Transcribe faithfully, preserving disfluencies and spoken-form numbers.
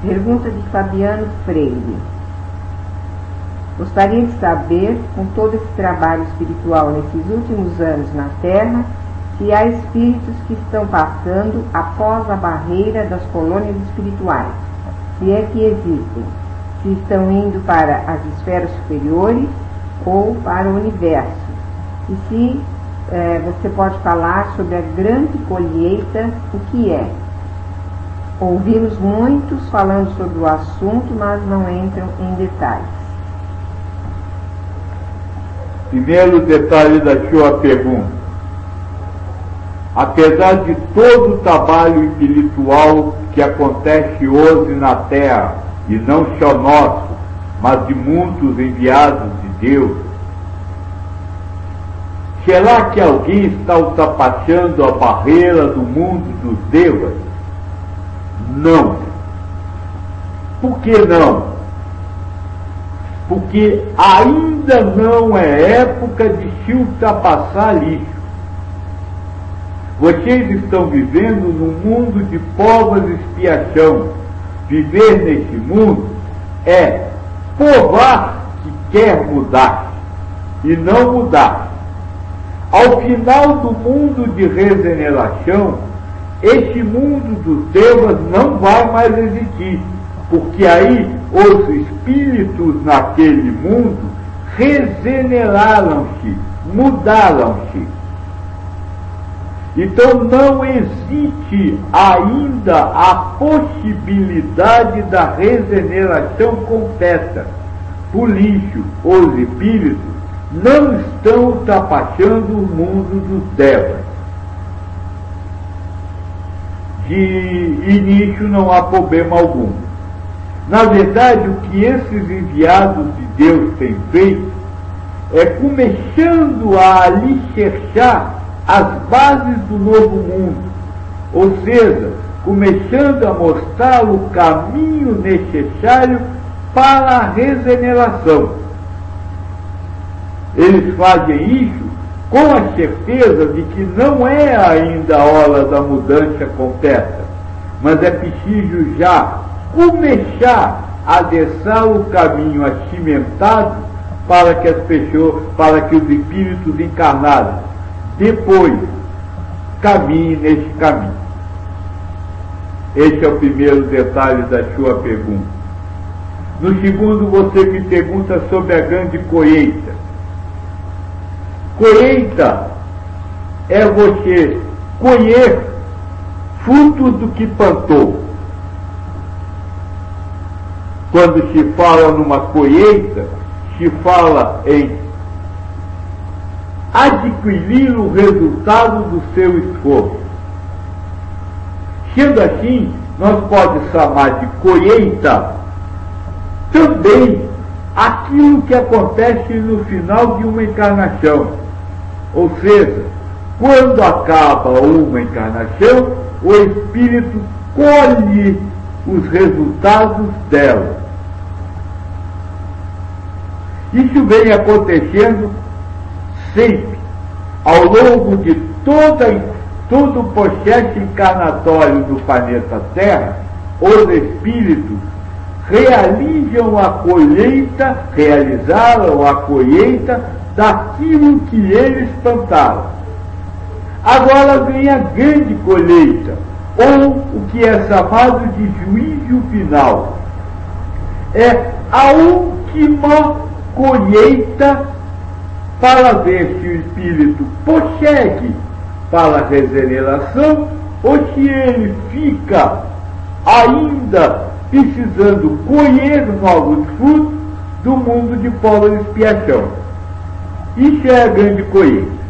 Pergunta de Fabiano Freire. Gostaria de saber, com todo esse trabalho espiritual nesses últimos anos na Terra, se há espíritos que estão passando após a barreira das colônias espirituais, se é que existem, se estão indo para as esferas superiores ou para o universo, e se eh, você pode falar sobre a grande colheita, o que é. Ouvimos muitos falando sobre o assunto, mas não entram em detalhes. Primeiro detalhe da sua pergunta. Apesar de todo o trabalho espiritual que acontece hoje na Terra, e não só nosso, mas de muitos enviados de Deus, será que alguém está ultrapassando a barreira do mundo dos devas? Não. Por que não? Porque ainda não é época de se ultrapassar lixo. Vocês estão vivendo num mundo de provas e expiação. Viver nesse mundo é provar que quer mudar e não mudar. Ao final do mundo de regeneração, esse mundo dos devas não vai mais existir, porque aí os espíritos naquele mundo regeneraram-se, mudaram-se. Então não existe ainda a possibilidade da regeneração completa. Por lixo, os espíritos não estão ultrapassando o mundo dos devas. De início não há problema algum. Na verdade, o que esses enviados de Deus têm feito é começando a alicerçar as bases do novo mundo, ou seja, começando a mostrar o caminho necessário para a regeneração. Eles fazem isso com a certeza de que não é ainda a hora da mudança completa, mas é preciso já começar a deixar o caminho acimentado para que as pessoas, para que os espíritos encarnados depois caminhem nesse caminho. Esse é o primeiro detalhe da sua pergunta. No segundo, você me pergunta sobre a grande colheita. Colheita é você colher frutos do que plantou. Quando se fala numa colheita, se fala em adquirir o resultado do seu esforço. Sendo assim, nós podemos chamar de colheita também aquilo que acontece no final de uma encarnação. Ou seja, quando acaba uma encarnação, o espírito colhe os resultados dela. Isso vem acontecendo sempre, ao longo de toda, todo o processo encarnatório do planeta Terra. Os espíritos realizam a colheita, realizaram a colheita daquilo que eles plantaram. Agora vem a grande colheita, ou o que é chamado de juízo final. É a última colheita para ver se o espírito prossegue para a regeneração ou se ele fica ainda precisando colher novos frutos do mundo de provas e expiação. Isso é a grande colheita.